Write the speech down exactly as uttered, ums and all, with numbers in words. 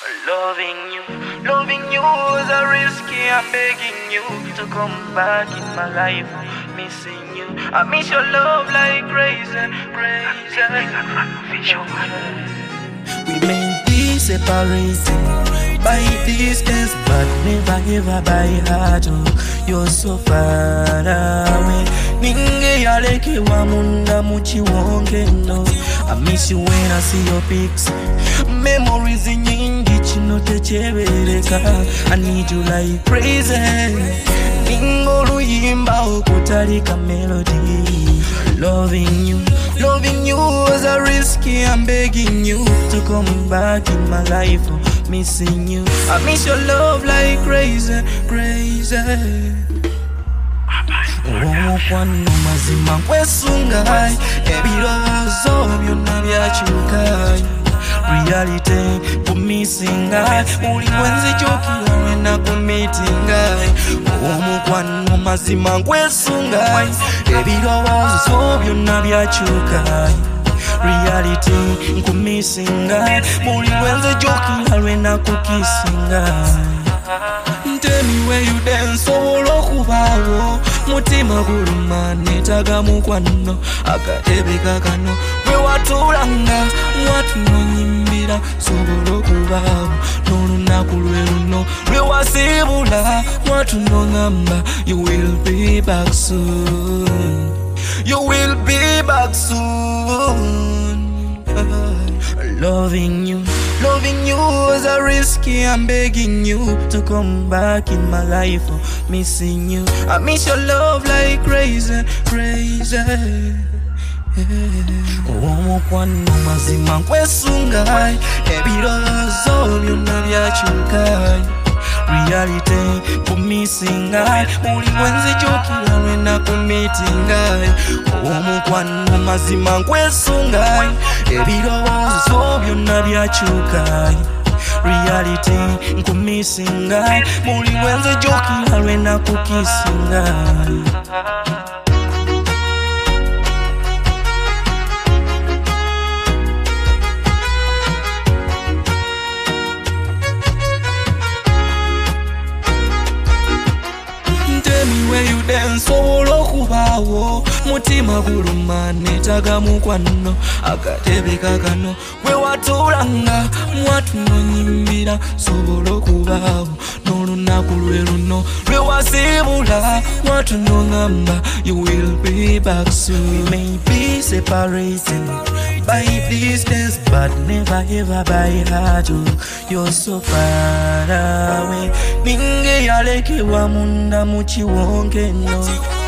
Loving you, loving you is a risky. I'm begging you to come back in my life. Missing you, I miss your love like crazy, crazy. We may be separated by distance, but never ever by heart. Oh, you're so far away. Ninge yaleke wa munda muchi wonge no. I miss you when I see your pics. Memories nyingi chino techebereka. I need you like crazy. Ningo luyimba okutalika melody. Loving you, loving you is a risky. I'm begging you to come back in my life. Missing you, I miss your love like crazy, crazy. Oh, kwanu mazima kwesungai ebirozo byonna byakyuka. Reality for missing I uli wenzi jokira wena kumitinga. Oh, kwanu mazima kwesungai ebirozo byonna byakyuka. Reality nkumisinga muli wenze jokira lwena kukisinga. Tell me where you dance solo kubawo mutima guluma netaga mukwano akatebe kakano bwe watulanga watunonyimbira solo kubawo n'olunaku lwe luno lwe wasibula watunongamba you will be back soon. You will be back soon. Loving you, loving you is a risky. I'm begging you to come back in my life. Missing you, I miss your love like crazy, crazy. Oh, kwanu mazima kwesungai ebirozo byonna byakyuka. Reality for missing I muli wenzi jokira lwena kumitinga. Oh, kwanu mazima nkwesunga ebirozo byonna byakyuka. Reality nkumisinga muli wenzi jokira lwena kukisinga. Where you dance solo kubawo mutima guluma netaga mukwano akatebe kakano gwe watulanga mwatunonyimbira solo kubawo n'olunaku lwe luno lwe wasibula watunongamba you will be back soon. We may be separated by distance, but never ever by heart. Oh, you're so far away. Ninge yaleke wa munda muchi wonge no.